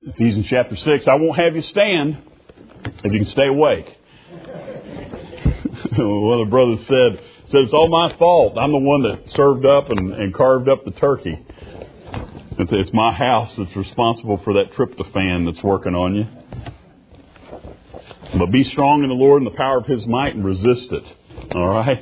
Ephesians chapter 6. I won't have you stand if you can stay awake. One of the brothers said it's all my fault. I'm the one that served up and carved up the turkey. It's my house that's responsible for that tryptophan that's working on you. But be strong in the Lord and the power of His might and resist it. All right?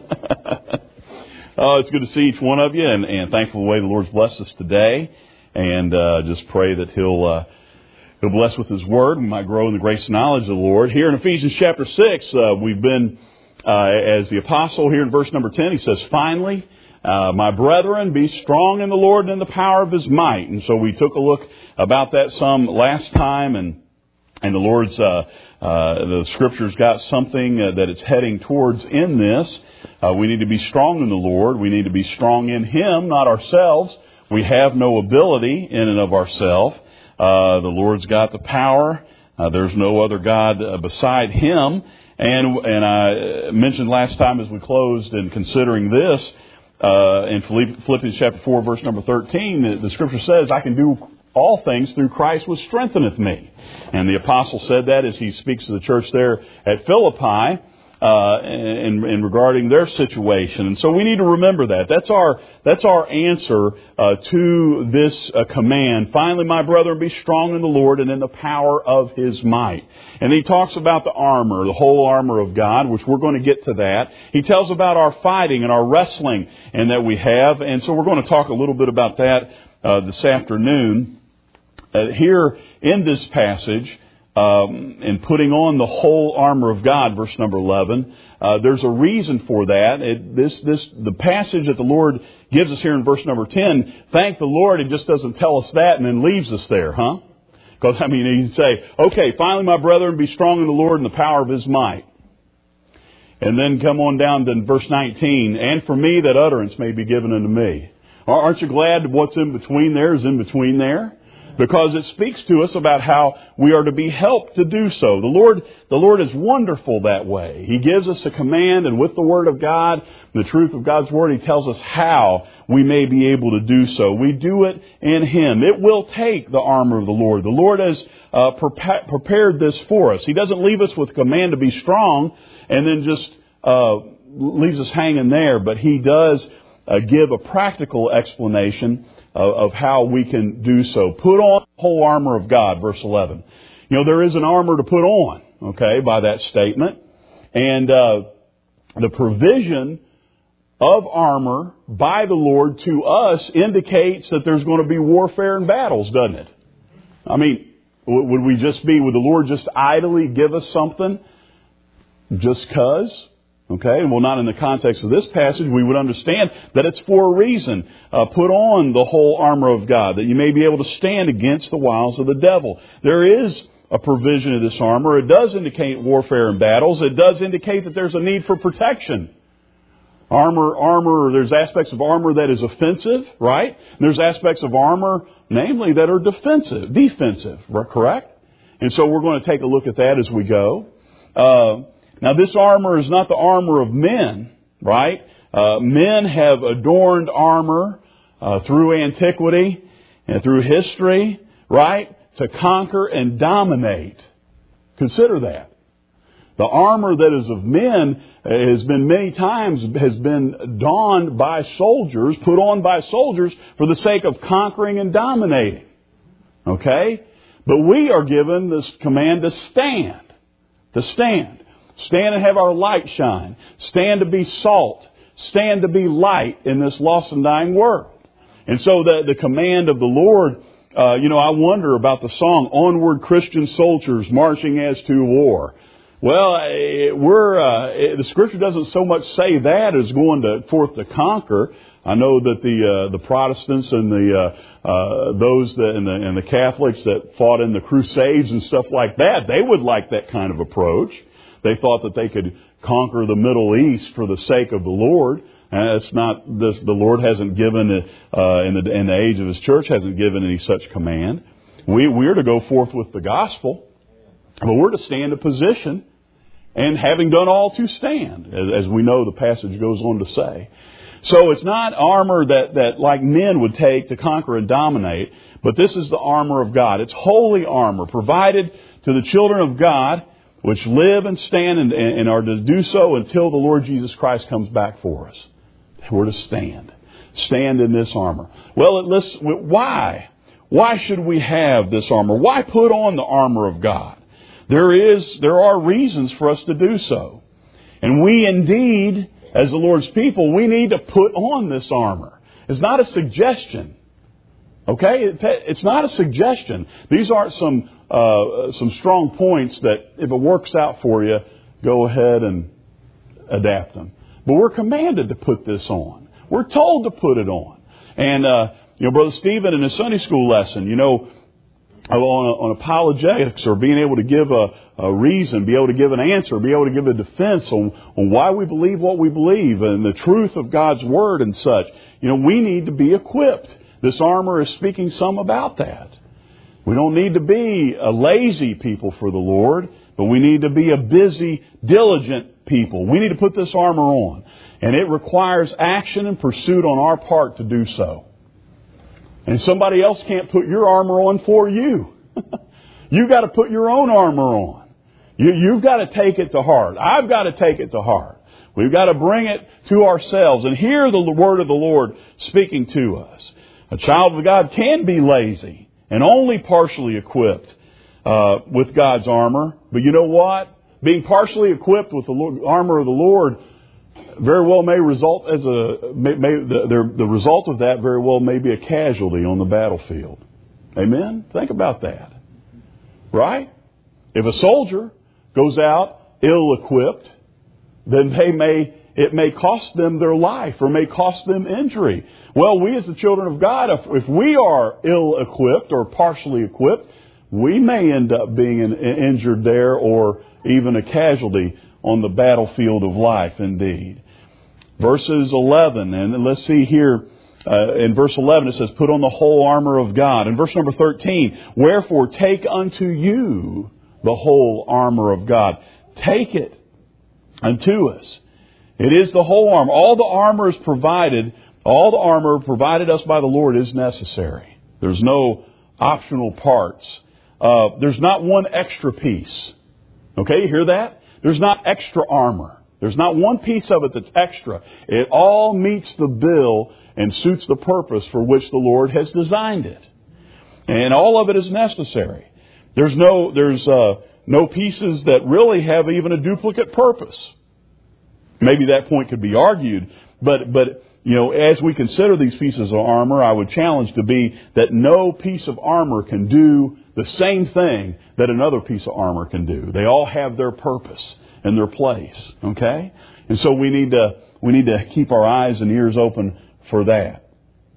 It's good to see each one of you and thankful the way the Lord's blessed us today. And just pray that He'll bless with His Word. We might grow in the grace and knowledge of the Lord. Here in Ephesians chapter 6, we've been, as the apostle here in verse number 10, he says, finally, my brethren, be strong in the Lord and in the power of His might. And so we took a look about that some last time, and the Lord's, the Scripture's got something that it's heading towards in this. We need to be strong in the Lord. We need to be strong in Him, not ourselves. We have no ability in and of ourselves. The Lord's got the power. There's no other God beside Him. And I mentioned last time as we closed in considering this, in Philippians chapter 4, verse number 13, the Scripture says, I can do all things through Christ which strengtheneth me. And the apostle said that as he speaks to the church there at Philippi, in regarding their situation. And so we need to remember that. That's our answer to this command. Finally, my brethren, be strong in the Lord and in the power of His might. And he talks about the armor, the whole armor of God, which we're going to get to that. He tells about our fighting and our wrestling and that we have. And so we're going to talk a little bit about that this afternoon. Here in this passage, in putting on the whole armor of God, verse number 11, there's a reason for that. The passage that the Lord gives us here in verse number 10, thank the Lord, He just doesn't tell us that and then leaves us there, huh? Because, He'd say, okay, finally, my brethren, be strong in the Lord and the power of His might. And then come on down to verse 19, and for me that utterance may be given unto me. Aren't you glad what's in between there is in between there? Because it speaks to us about how we are to be helped to do so. The Lord is wonderful that way. He gives us a command, and with the Word of God, the truth of God's Word, He tells us how we may be able to do so. We do it in Him. It will take the armor of the Lord. The Lord has prepared this for us. He doesn't leave us with a command to be strong and then just leaves us hanging there, but He does give a practical explanation of how we can do so. Put on the whole armor of God, verse 11. There is an armor to put on, okay, by that statement. And the provision of armor by the Lord to us indicates that there's going to be warfare and battles, doesn't it? Would the Lord just idly give us something just 'cause? Okay, well, not in the context of this passage. We would understand that it's for a reason. Put on the whole armor of God, that you may be able to stand against the wiles of the devil. There is a provision of this armor. It does indicate warfare and battles. It does indicate that there's a need for protection. Armor, there's aspects of armor that is offensive, right? And there's aspects of armor, namely, that are defensive, correct? And so we're going to take a look at that as we go. Now, this armor is not the armor of men, right? Men have adorned armor through antiquity and through history, right? To conquer and dominate. Consider that. The armor that is of men has been many times donned by soldiers, put on by soldiers for the sake of conquering and dominating. Okay? But we are given this command to stand. To stand. Stand and have our light shine. Stand to be salt. Stand to be light in this lost and dying world. And so the command of the Lord, I wonder about the song, Onward Christian Soldiers Marching as to War. Well, the Scripture doesn't so much say that as going forth to conquer. I know that the Protestants and the Catholics that fought in the Crusades and stuff like that, they would like that kind of approach. They thought that they could conquer the Middle East for the sake of the Lord. And it's not this. The Lord hasn't given in the age of His church hasn't given any such command. We're to go forth with the gospel, but we're to stand a position, and having done all to stand, as we know the passage goes on to say. So it's not armor that like men would take to conquer and dominate, but this is the armor of God. It's holy armor provided to the children of God, which live and stand and are to do so until the Lord Jesus Christ comes back for us. We're to stand. Stand in this armor. Well, why? Why should we have this armor? Why put on the armor of God? There are reasons for us to do so. And we indeed, as the Lord's people, we need to put on this armor. It's not a suggestion. Okay? It's not a suggestion. These aren't some strong points that if it works out for you, go ahead and adapt them. But we're commanded to put this on. We're told to put it on. And, Brother Stephen in his Sunday school lesson, on apologetics or being able to give a reason, be able to give an answer, be able to give a defense on why we believe what we believe and the truth of God's Word and such. We need to be equipped. This armor is speaking some about that. We don't need to be a lazy people for the Lord, but we need to be a busy, diligent people. We need to put this armor on. And it requires action and pursuit on our part to do so. And somebody else can't put your armor on for you. You've got to put your own armor on. You've got to take it to heart. I've got to take it to heart. We've got to bring it to ourselves and hear the word of the Lord speaking to us. A child of God can be lazy and only partially equipped with God's armor. But you know what? Being partially equipped with the armor of the Lord very well may result as the result of that very well may be a casualty on the battlefield. Amen? Think about that. Right? If a soldier goes out ill-equipped, then it may cost them their life or may cost them injury. Well, we as the children of God, if we are ill-equipped or partially equipped, we may end up being injured there or even a casualty on the battlefield of life indeed. Verses 11, and let's see here, in verse 11 it says, put on the whole armor of God. In verse number 13, wherefore take unto you the whole armor of God. Take it unto us. It is the whole armor. All the armor provided us by the Lord is necessary. There's no optional parts. There's not one extra piece. Okay, you hear that? There's not extra armor. There's not one piece of it that's extra. It all meets the bill and suits the purpose for which the Lord has designed it. And all of it is necessary. There's no pieces that really have even a duplicate purpose. Maybe that point could be argued, but as we consider these pieces of armor, I would challenge to be that no piece of armor can do the same thing that another piece of armor can do. They all have their purpose and their place. Okay? And so we need to keep our eyes and ears open for that.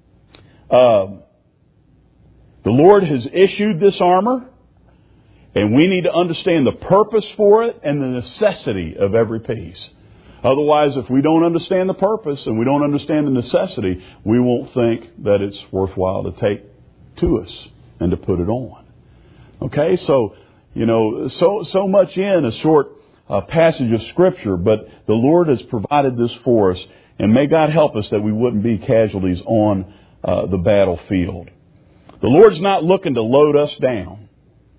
The Lord has issued this armor, and we need to understand the purpose for it and the necessity of every piece. Otherwise, if we don't understand the purpose and we don't understand the necessity, we won't think that it's worthwhile to take to us and to put it on. Okay, so so much in a short passage of Scripture, but the Lord has provided this for us, and may God help us that we wouldn't be casualties on the battlefield. The Lord's not looking to load us down.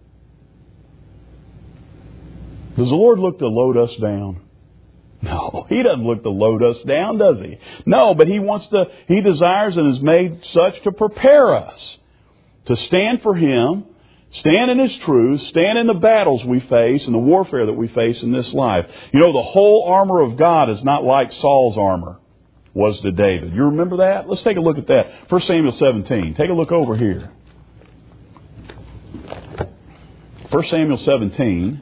Does the Lord look to load us down? No, He doesn't look to load us down, does He? No, but He desires and has made such to prepare us to stand for Him, stand in His truth, stand in the battles we face and the warfare that we face in this life. The whole armor of God is not like Saul's armor was to David. You remember that? Let's take a look at that. 1 Samuel 17. Take a look over here. 1 Samuel 17.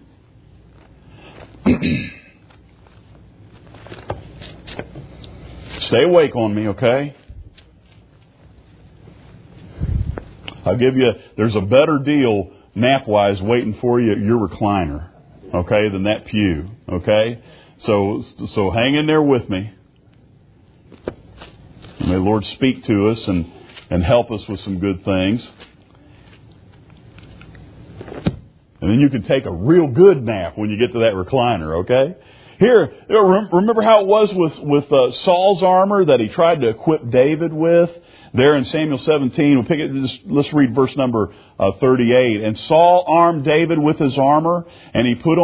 Stay awake on me, okay? I'll give you, there's a better deal nap-wise waiting for you at your recliner, okay, than that pew, okay? So hang in there with me. May the Lord speak to us and help us with some good things. And then you can take a real good nap when you get to that recliner, okay? Here, remember how it was with Saul's armor that he tried to equip David with? There in Samuel 17, we'll pick it. Let's read verse number 38. And Saul armed David with his armor, and he put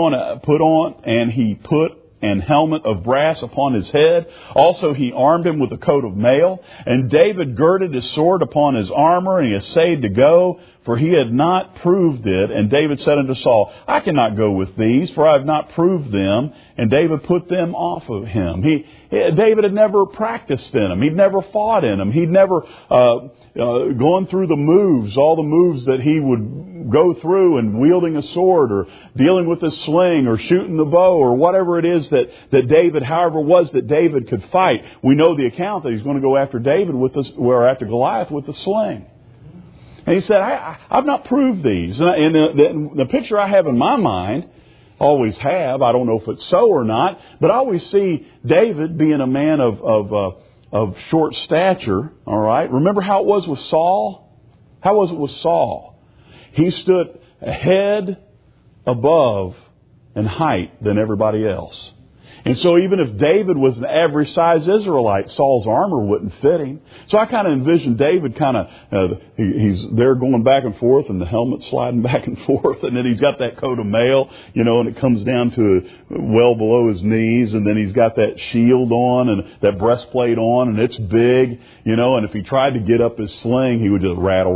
an helmet of brass upon his head. Also he armed him with a coat of mail. And David girded his sword upon his armor, and he essayed to go, for he had not proved it. And David said unto Saul, I cannot go with these, for I have not proved them. And David put them off of him. David had never practiced in them. He'd never fought in them. He'd never gone through the moves, all the moves that he would go through in wielding a sword or dealing with a sling or shooting the bow or whatever it is that David, however it was that David could fight. We know the account that he's going to go after after Goliath with the sling. And he said, I've not proved these. And the picture I have in my mind, always have, I don't know if it's so or not, but I always see David being a man of short stature, all right? Remember how it was with Saul? How was it with Saul? He stood a head above in height than everybody else. And so even if David was an average size Israelite, Saul's armor wouldn't fit him. So I kind of envision David he's there going back and forth and the helmet sliding back and forth. And then he's got that coat of mail, and it comes down to well below his knees. And then he's got that shield on and that breastplate on, and it's big, and if he tried to get up his sling, he would just rattle.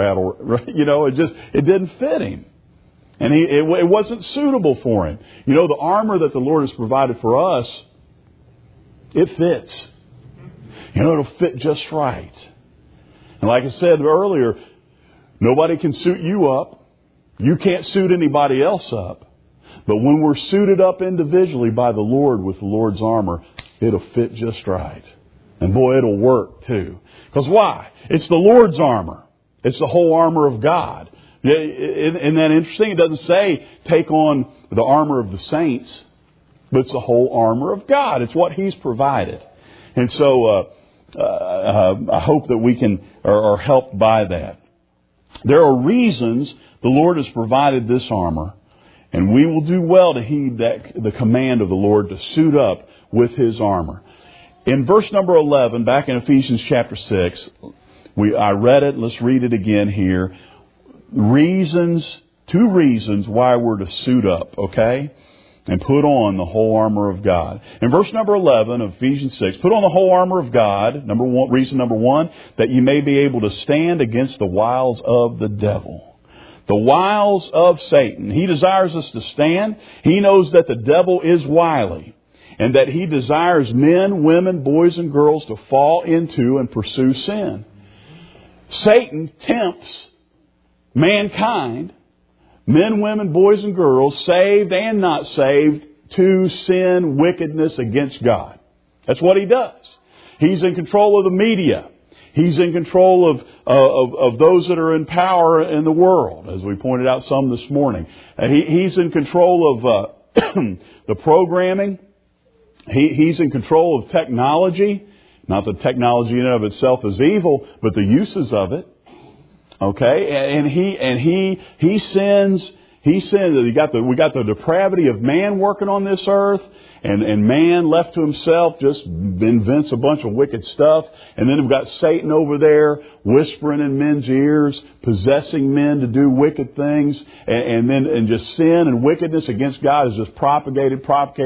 It didn't fit him. And it wasn't suitable for him. The armor that the Lord has provided for us, it fits. It'll fit just right. And like I said earlier, nobody can suit you up. You can't suit anybody else up. But when we're suited up individually by the Lord with the Lord's armor, it'll fit just right. And boy, it'll work too. Because why? It's the Lord's armor. It's the whole armor of God. Isn't that interesting? It doesn't say take on the armor of the saints, but it's the whole armor of God. It's what He's provided. And so I hope that we are helped by that. There are reasons the Lord has provided this armor, and we will do well to heed the command of the Lord to suit up with His armor. In verse number 11, back in Ephesians chapter 6, I read it. Let's read it again here. Two reasons why we're to suit up, okay? And put on the whole armor of God. In verse number 11 of Ephesians 6, put on the whole armor of God. Reason number one, that you may be able to stand against the wiles of the devil. The wiles of Satan. He desires us to stand. He knows that the devil is wily, and that he desires men, women, boys, and girls to fall into and pursue sin. Satan tempts mankind, men, women, boys, and girls, saved and not saved, to sin, wickedness against God. That's what he does. He's in control of the media. He's in control of those that are in power in the world, as we pointed out some this morning. He's in control of the programming. He's in control of technology. Not that technology in and of itself is evil, but the uses of it. Okay, and he sends. We got the depravity of man working on this earth, and man left to himself just invents a bunch of wicked stuff. And then we've got Satan over there whispering in men's ears, possessing men to do wicked things, and just sin and wickedness against God is just propagated.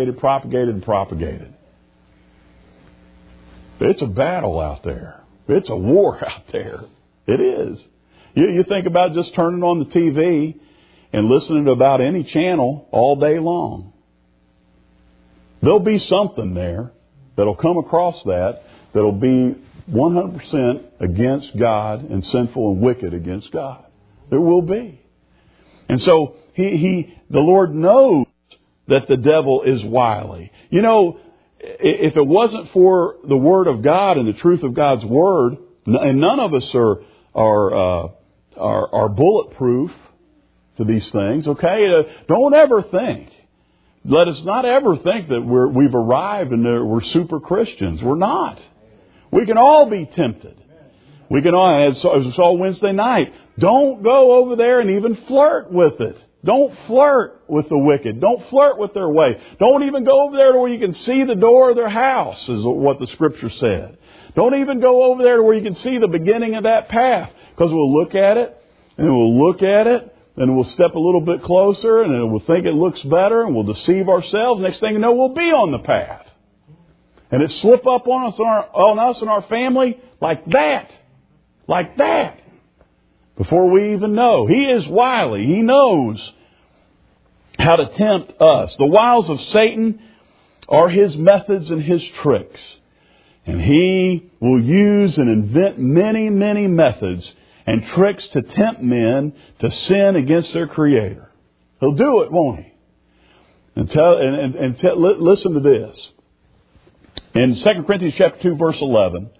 It's a battle out there. It's a war out there. It is. You think about just turning on the TV and listening to about any channel all day long. There'll be something there that'll come across that'll be 100% against God and sinful and wicked against God. There will be. And so the Lord knows that the devil is wily. If it wasn't for the Word of God and the truth of God's Word, and none of us are bulletproof to these things, okay? Don't ever think. Let us not ever think that we've arrived and we're super Christians. We're not. We can all be tempted. We can all, as we saw Wednesday night, don't go over there and even flirt with it. Don't flirt with the wicked. Don't flirt with their way. Don't even go over there to where you can see the door of their house, is what the Scripture said. Don't even go over there to where you can see the beginning of that path. Because we'll look at it, and we'll look at it, and we'll step a little bit closer, and we'll think it looks better, and we'll deceive ourselves. Next thing you know, we'll be on the path. And it slip up on us and our family like that. Like that. Before we even know. He is wily. He knows how to tempt us. The wiles of Satan are his methods and his tricks. And he will use and invent many, many methods and tricks to tempt men to sin against their Creator. He'll do it, won't he? Listen to this. In 2 Corinthians chapter 2, verse 11,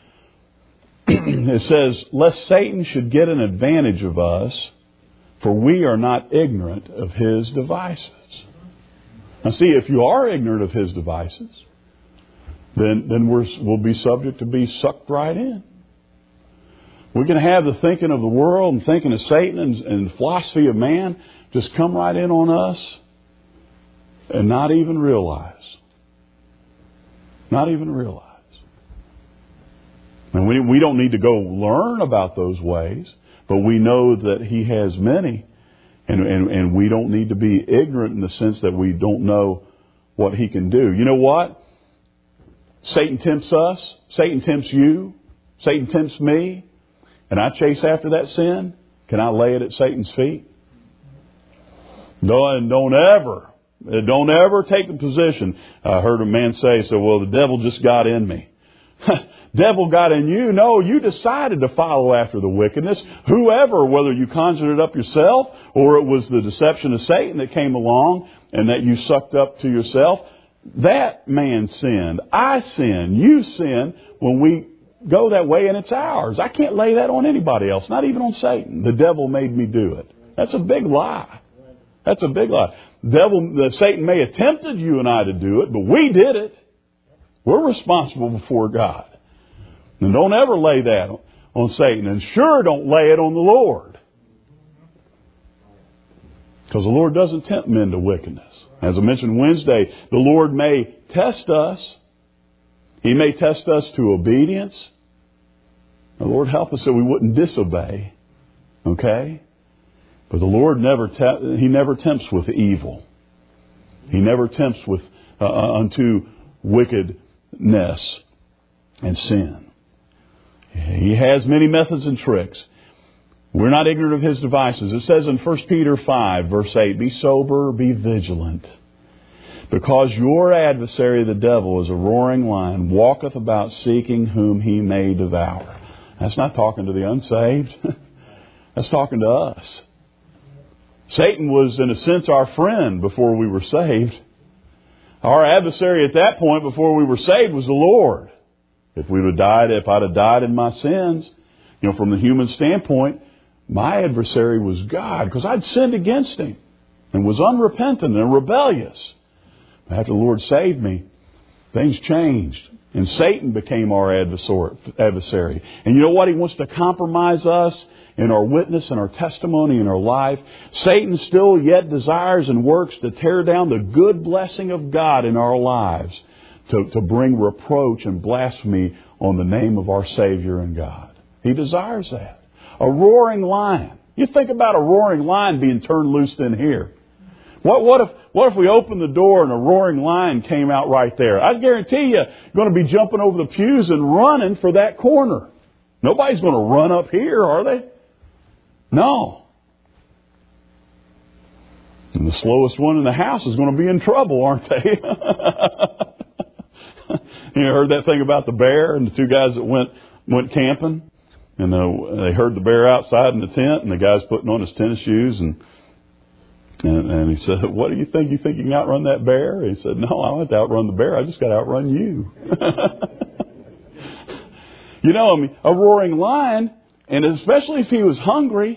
it says, "Lest Satan should get an advantage of us, for we are not ignorant of his devices." Now see, if you are ignorant of his devices, then we'll be subject to be sucked right in. We can have the thinking of the world and thinking of Satan and the philosophy of man just come right in on us and not even realize. Not even realize. And we don't need to go learn about those ways, but we know that he has many, and we don't need to be ignorant in the sense that we don't know what he can do. You know what? Satan tempts us. Satan tempts you. Satan tempts me. And I chase after that sin. Can I lay it at Satan's feet? Don't ever take the position. I heard a man say, well, the devil just got in me. Devil got in you. No, you decided to follow after the wickedness. Whoever, whether you conjured it up yourself or it was the deception of Satan that came along and that you sucked up to yourself, that man sinned. I sin. You sin when we go that way, and it's ours. I can't lay that on anybody else, not even on Satan. The devil made me do it. That's a big lie. That's a big lie. Satan may have tempted you and I to do it, but we did it. We're responsible before God. And don't ever lay that on Satan. And sure don't lay it on the Lord. Because the Lord doesn't tempt men to wickedness. As I mentioned Wednesday, the Lord may test us. He may test us to obedience. The Lord help us that we wouldn't disobey. Okay? But the Lord He never tempts with evil. He never tempts with unto wickedness and sin. He has many methods and tricks. We're not ignorant of his devices. It says in 1 Peter 5, verse 8, "Be sober, be vigilant, because your adversary the devil is a roaring lion, walketh about seeking whom he may devour." That's not talking to the unsaved. That's talking to us. Satan was, in a sense, our friend before we were saved. Our adversary at that point, before we were saved, was the Lord. If I'd have died in my sins, from the human standpoint, my adversary was God, because I'd sinned against him and was unrepentant and rebellious. After the Lord saved me, things changed. And Satan became our adversary. And you know what? He wants to compromise us in our witness and our testimony in our life. Satan still yet desires and works to tear down the good blessing of God in our lives, to bring reproach and blasphemy on the name of our Savior and God. He desires that. A roaring lion. You think about a roaring lion being turned loose in here. What if we opened the door and a roaring lion came out right there? I guarantee you, going to be jumping over the pews and running for that corner. Nobody's going to run up here, are they? No. And the slowest one in the house is going to be in trouble, aren't they? You heard that thing about the bear and the two guys that went camping, and they heard the bear outside in the tent, and the guy's putting on his tennis shoes, and he said, "What do you think? You think you can outrun that bear?" He said, "No, I don't have to outrun the bear. I just got to outrun you." A roaring lion, and especially if he was hungry,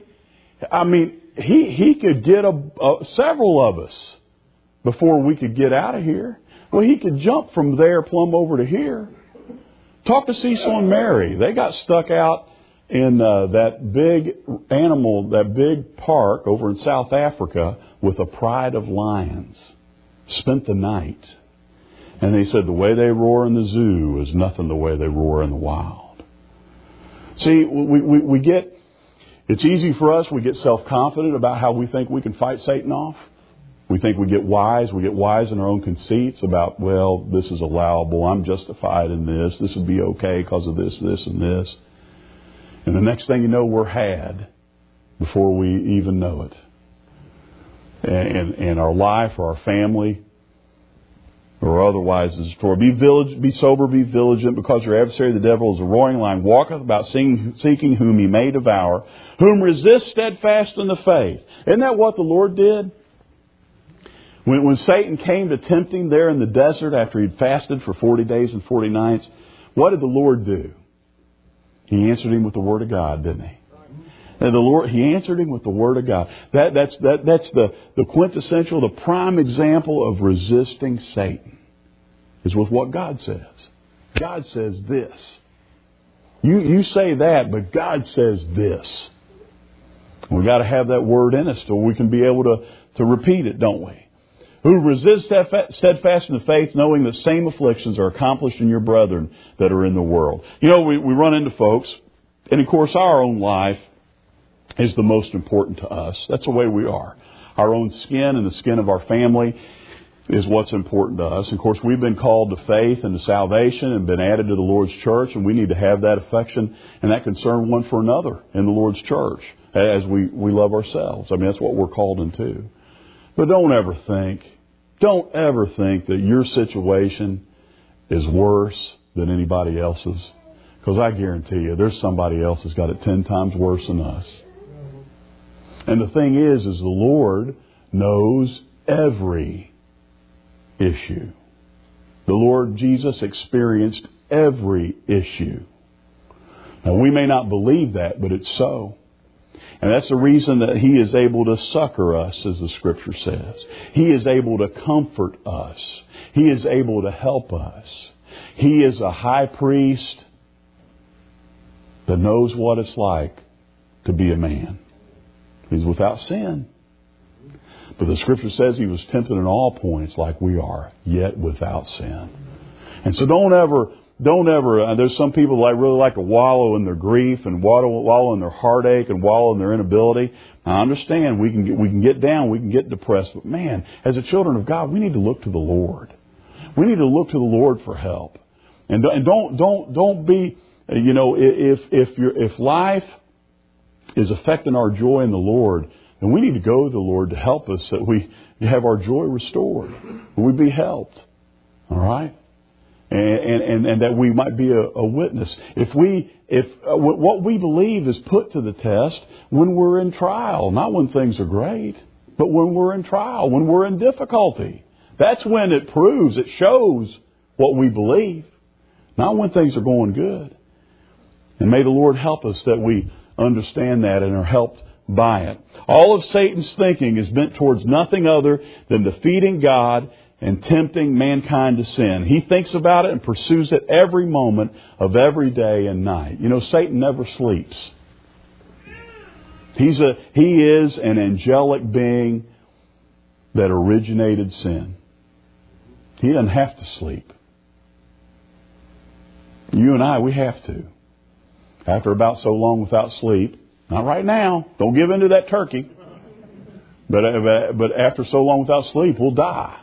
he could get several of us before we could get out of here. Well, he could jump from there plumb over to here. Talk to Cecil and Mary. They got stuck out in that big animal, that big park over in South Africa with a pride of lions. Spent the night. And they said the way they roar in the zoo is nothing the way they roar in the wild. See, we get, it's easy for us, we get self-confident about how we think we can fight Satan off. We think we get wise in our own conceits about, well, this is allowable, I'm justified in this would be okay because of this, and this. And the next thing you know, we're had before we even know it. And our life or our family or otherwise is destroyed. Be sober, be vigilant, because your adversary the devil is a roaring lion, walketh about seeking whom he may devour, whom resist steadfast in the faith. Isn't that what the Lord did? When Satan came to tempt him there in the desert after he'd fasted for 40 days and 40 nights, what did the Lord do? He answered him with the Word of God, didn't he? And He answered him with the Word of God. That's the quintessential, the prime example of resisting Satan, is with what God says. God says this. You say that, but God says this. We've got to have that word in us so we can be able to repeat it, don't we? Who resist steadfast in the faith, knowing that same afflictions are accomplished in your brethren that are in the world. You know, we run into folks, and of course our own life is the most important to us. That's the way we are. Our own skin and the skin of our family is what's important to us. Of course, we've been called to faith and to salvation and been added to the Lord's church, and we need to have that affection and that concern one for another in the Lord's church as we love ourselves. I mean, that's what we're called into. But don't ever think that your situation is worse than anybody else's. Because I guarantee you, there's somebody else that's got it 10 times worse than us. And the thing is the Lord knows every issue. The Lord Jesus experienced every issue. Now, we may not believe that, but it's so. And that's the reason that He is able to succor us, as the Scripture says. He is able to comfort us. He is able to help us. He is a high priest that knows what it's like to be a man. He's without sin. But the Scripture says He was tempted in all points like we are, yet without sin. And so don't ever, there's some people that really like to wallow in their grief and wallow in their heartache and wallow in their inability. I understand we can get down, we can get depressed, but man, as a children of God, we need to look to the Lord. We need to look to the Lord for help. And don't be, if life is affecting our joy in the Lord, then we need to go to the Lord to help us that we have our joy restored. We be helped. All right? And that we might be a witness. If what we believe is put to the test when we're in trial, not when things are great, but when we're in trial, when we're in difficulty. That's when it proves, it shows what we believe, not when things are going good. And may the Lord help us that we understand that and are helped by it. All of Satan's thinking is bent towards nothing other than defeating God and tempting mankind to sin. He thinks about it and pursues it every moment of every day and night. You know, Satan never sleeps. He is an angelic being that originated sin. He doesn't have to sleep. You and I, we have to. After about so long without sleep, not right now, don't give in to that turkey, but after so long without sleep, we'll die.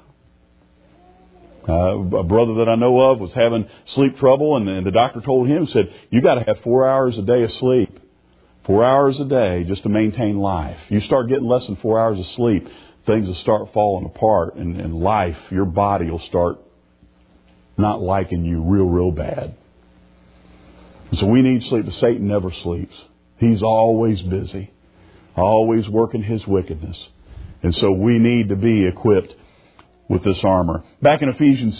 A brother that I know of was having sleep trouble, and the doctor told him, said, you got to have 4 hours a day of sleep. 4 hours a day just to maintain life. You start getting less than 4 hours of sleep, things will start falling apart, and life, your body will start not liking you real bad. And so we need sleep, but Satan never sleeps. He's always busy, always working his wickedness. And so we need to be equipped with this armor. Back in Ephesians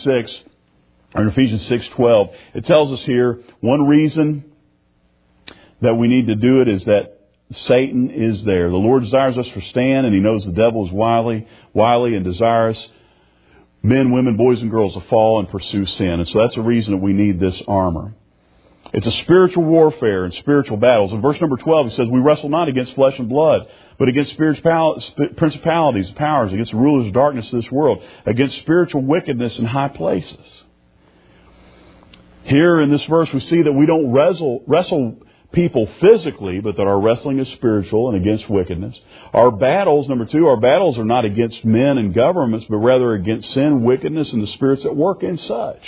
6:12, it tells us here, one reason that we need to do it is that Satan is there. The Lord desires us to stand, and He knows the devil is wily and desirous men, women, boys, and girls to fall and pursue sin. And so that's the reason that we need this armor. It's a spiritual warfare and spiritual battles. In verse number 12, it says, we wrestle not against flesh and blood, but against principalities, powers, against the rulers of darkness of this world, against spiritual wickedness in high places. Here in this verse, we see that we don't wrestle people physically, but that our wrestling is spiritual and against wickedness. Our battles, number 2, our battles are not against men and governments, but rather against sin, wickedness, and the spirits that work in such.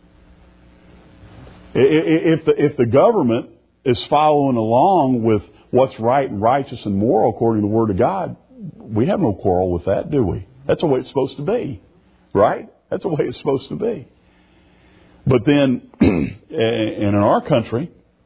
If the government is following along with what's right and righteous and moral according to the Word of God, we have no quarrel with that, do we? That's the way it's supposed to be, right? That's the way it's supposed to be. But then, in our country,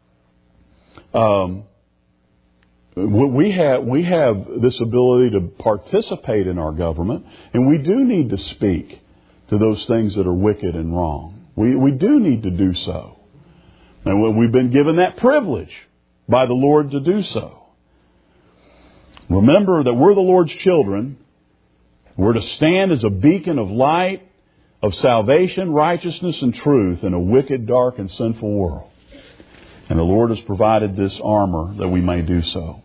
we have this ability to participate in our government, and we do need to speak to those things that are wicked and wrong. We do need to do so. And we've been given that privilege by the Lord to do so. Remember that we're the Lord's children. We're to stand as a beacon of light, of salvation, righteousness, and truth in a wicked, dark, and sinful world. And the Lord has provided this armor that we may do so.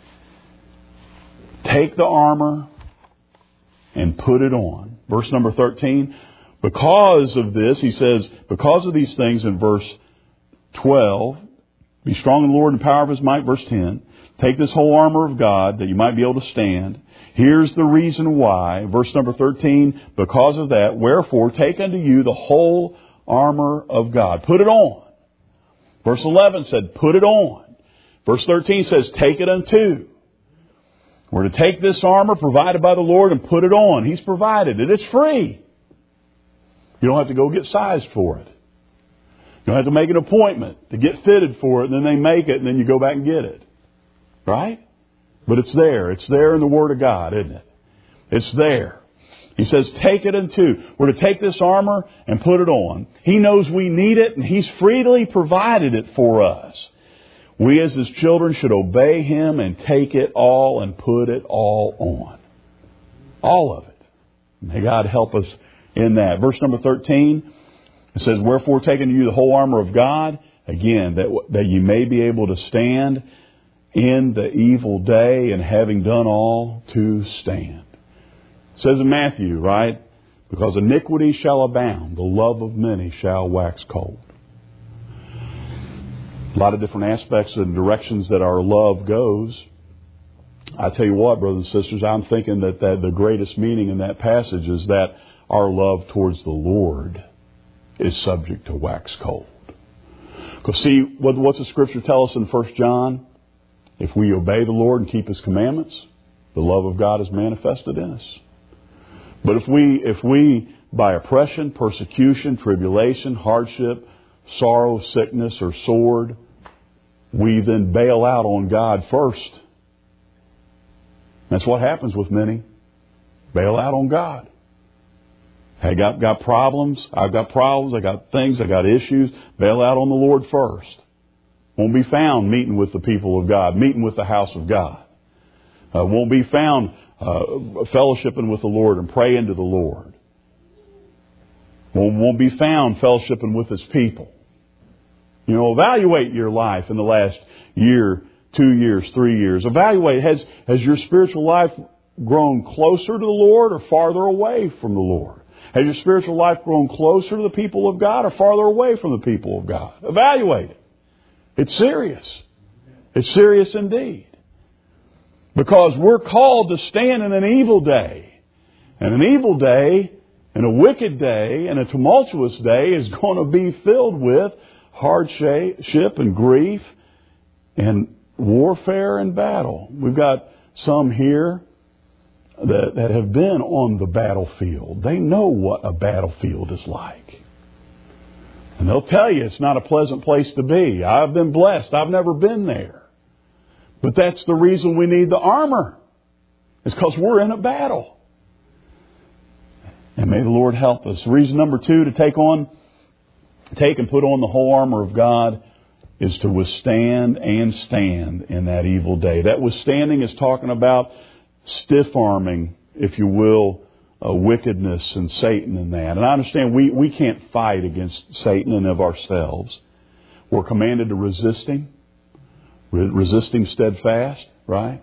Take the armor and put it on. Verse number 13. Because of this, he says, because of these things in verse 12, be strong in the Lord and the power of His might. Verse 10, take this whole armor of God that you might be able to stand. Here's the reason why. Verse number 13, because of that, wherefore take unto you the whole armor of God. Put it on. Verse 11 said, put it on. Verse 13 says, take it unto. We're to take this armor provided by the Lord and put it on. He's provided it. It's free. You don't have to go get sized for it. You don't have to make an appointment to get fitted for it, and then they make it, and then you go back and get it. Right? But it's there. It's there in the Word of God, isn't it? It's there. He says, take it unto. We're to take this armor and put it on. He knows we need it, and He's freely provided it for us. We as His children should obey Him and take it all and put it all on. All of it. May God help us in that. Verse number 13, it says, wherefore take unto you the whole armor of God, again, that you may be able to stand in the evil day, and having done all, to stand. It says in Matthew, right? Because iniquity shall abound, the love of many shall wax cold. A lot of different aspects and directions that our love goes. I tell you what, brothers and sisters, I'm thinking that the greatest meaning in that passage is that our love towards the Lord is subject to wax cold. Because see, what's the Scripture tell us in 1 John? If we obey the Lord and keep His commandments, the love of God is manifested in us. But if we by oppression, persecution, tribulation, hardship, sorrow, sickness, or sword, we then bail out on God first. That's what happens with many. Bail out on God. Hey, got problems. I've got problems. I got things. I got issues. Bail out on the Lord first. Won't be found meeting with the people of God, meeting with the house of God. Won't be found fellowshipping with the Lord and praying to the Lord. Won't be found fellowshipping with His people. You know, evaluate your life in the last year, 2 years, 3 years. Evaluate, has your spiritual life grown closer to the Lord or farther away from the Lord? Has your spiritual life grown closer to the people of God or farther away from the people of God? Evaluate it. It's serious. It's serious indeed. Because we're called to stand in an evil day. And an evil day, and a wicked day, and a tumultuous day is going to be filled with hardship and grief and warfare and battle. We've got some here that have been on the battlefield. They know what a battlefield is like. And they'll tell you it's not a pleasant place to be. I've been blessed. I've never been there. But that's the reason we need the armor. It's because we're in a battle. And may the Lord help us. Reason number 2 to take and put on the whole armor of God is to withstand and stand in that evil day. That withstanding is talking about stiff-arming, if you will, wickedness and Satan and that. And I understand we can't fight against Satan and of ourselves. We're commanded to resist Him. Resist Him steadfast, right?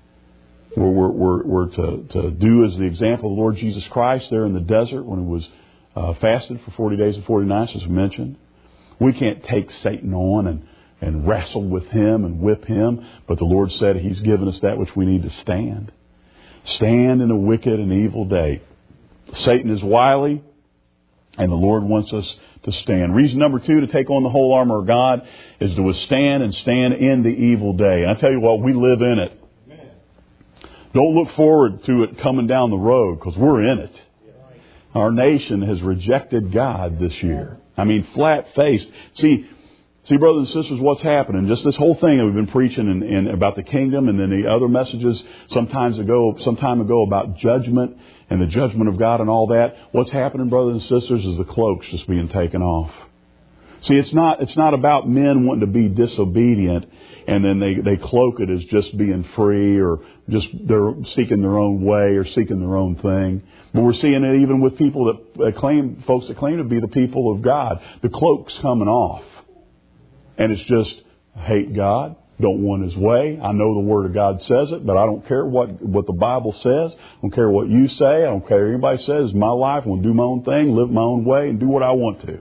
We're to do as the example of the Lord Jesus Christ there in the desert when He was fasted for 40 days and 40 nights, as we mentioned. We can't take Satan on and wrestle with him and whip him, but the Lord said He's given us that which we need to stand. Stand in a wicked and evil day. Satan is wily, and the Lord wants us to stand. Reason number 2 to take on the whole armor of God is to withstand and stand in the evil day. And I tell you what, we live in it. Amen. Don't look forward to it coming down the road, because we're in it. Our nation has rejected God this year. I mean, flat-faced. See, brothers and sisters, what's happening? Just this whole thing that we've been preaching and about the kingdom, and then the other messages some time ago about judgment and the judgment of God and all that. What's happening, brothers and sisters, is the cloak's just being taken off. See, it's not about men wanting to be disobedient and then they cloak it as just being free, or just they're seeking their own way or seeking their own thing. But we're seeing it even with people folks that claim to be the people of God. The cloak's coming off. And it's just, hate God, don't want His way. I know the Word of God says it, but I don't care what the Bible says. I don't care what you say. I don't care what anybody says. It's my life. I want to do my own thing, live my own way, and do what I want to.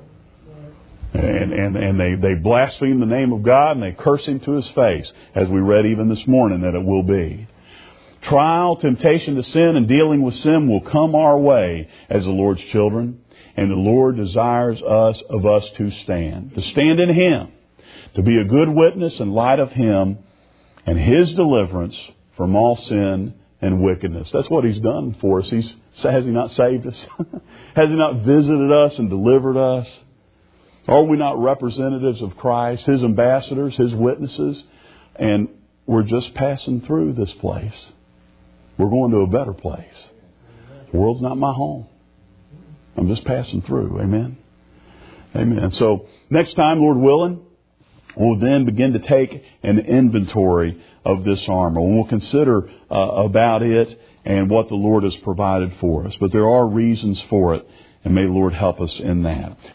And they blaspheme the name of God, and they curse Him to His face, as we read even this morning that it will be. Trial, temptation to sin, and dealing with sin will come our way as the Lord's children. And the Lord desires of us to stand in Him, to be a good witness in light of Him and His deliverance from all sin and wickedness. That's what He's done for us. Has He not saved us? Has He not visited us and delivered us? Are we not representatives of Christ, His ambassadors, His witnesses? And we're just passing through this place. We're going to a better place. The world's not my home. I'm just passing through. Amen. Amen. So next time, Lord willing, we'll then begin to take an inventory of this armor. And we'll consider about it and what the Lord has provided for us. But there are reasons for it. And may the Lord help us in that.